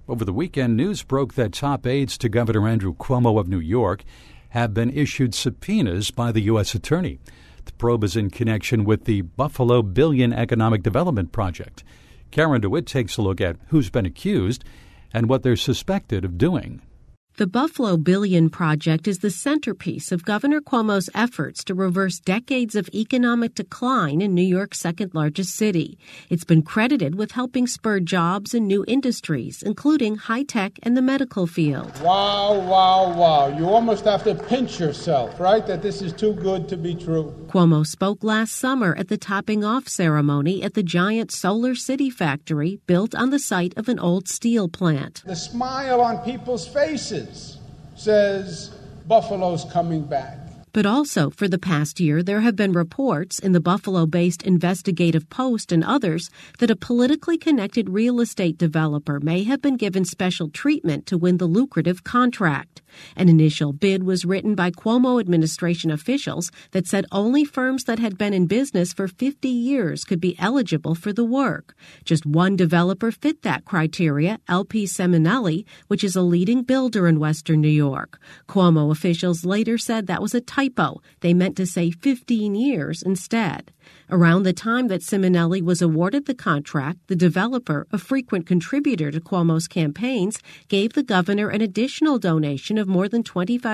Over the weekend, news broke that top aides to Governor Andrew Cuomo of New York have been issued subpoenas by the U.S. Attorney. The probe is in connection with the Buffalo Billion Economic Development Project. Karen DeWitt takes a look at who's been accused and what they're suspected of doing. The Buffalo Billion Project is the centerpiece of Governor Cuomo's efforts to reverse decades of economic decline in New York's second-largest city. It's been credited with helping spur jobs in new industries, including high-tech and the medical field. Wow. You almost have to pinch yourself, right, that this is too good to be true. Cuomo spoke last summer at the topping-off ceremony at the giant Solar City factory built on the site of an old steel plant. The smile on people's faces says Buffalo's coming back. But also, for the past year, there have been reports in the Buffalo-based Investigative Post and others that a politically connected real estate developer may have been given special treatment to win the lucrative contract. An initial bid was written by Cuomo administration officials that said only firms that had been in business for 50 years could be eligible for the work. Just one developer fit that criteria, LP Seminelli, which is a leading builder in Western New York. Cuomo officials later said that was a typo. They meant to say 15 years instead. Around the time that Seminelli was awarded the contract, the developer, a frequent contributor to Cuomo's campaigns, gave the governor an additional donation of more than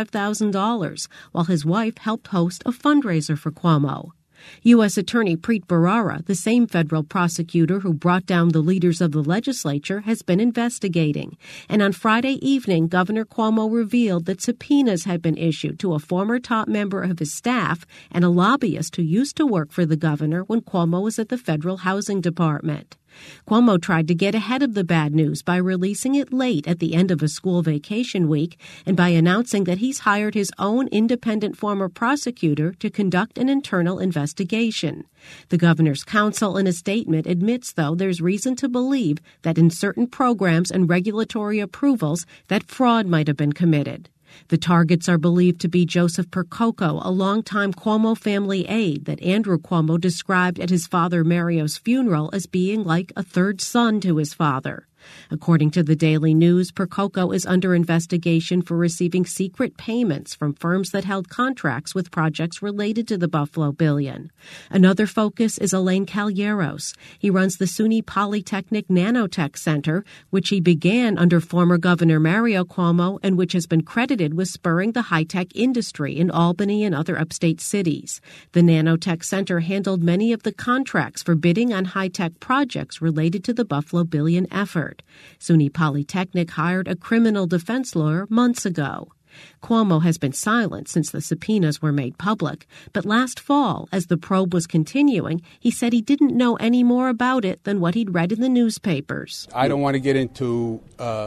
$25,000, while his wife helped host a fundraiser for Cuomo. U.S. Attorney Preet Bharara, the same federal prosecutor who brought down the leaders of the legislature, has been investigating. And on Friday evening, Governor Cuomo revealed that subpoenas had been issued to a former top member of his staff and a lobbyist who used to work for the governor when Cuomo was at the Federal Housing Department. Cuomo tried to get ahead of the bad news by releasing it late at the end of a school vacation week and by announcing that he's hired his own independent former prosecutor to conduct an internal investigation. The governor's counsel in a statement admits, though, there's reason to believe that in certain programs and regulatory approvals that fraud might have been committed. The targets are believed to be Joseph Percoco, a longtime Cuomo family aide that Andrew Cuomo described at his father Mario's funeral as being like a third son to his father. According to the Daily News, Percoco is under investigation for receiving secret payments from firms that held contracts with projects related to the Buffalo Billion. Another focus is Elaine Calleros. He runs the SUNY Polytechnic Nanotech Center, which he began under former Governor Mario Cuomo and which has been credited with spurring the high-tech industry in Albany and other upstate cities. The Nanotech Center handled many of the contracts for bidding on high-tech projects related to the Buffalo Billion effort. SUNY Polytechnic hired a criminal defense lawyer months ago. Cuomo has been silent since the subpoenas were made public, but last fall, as the probe was continuing, he said he didn't know any more about it than what he'd read in the newspapers. I don't want to get into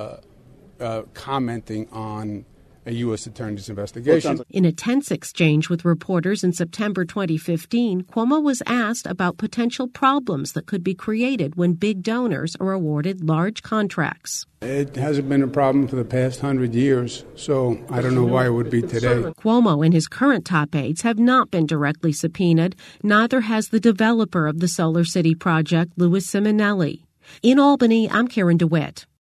commenting on a U.S. Attorney's investigation. In a tense exchange with reporters in September 2015, Cuomo was asked about potential problems that could be created when big donors are awarded large contracts. It hasn't been a problem for the past 100 years, so I don't know why it would be today. Cuomo and his current top aides have not been directly subpoenaed. Neither has the developer of the Solar City project, Louis Seminelli. In Albany, I'm Karen DeWitt.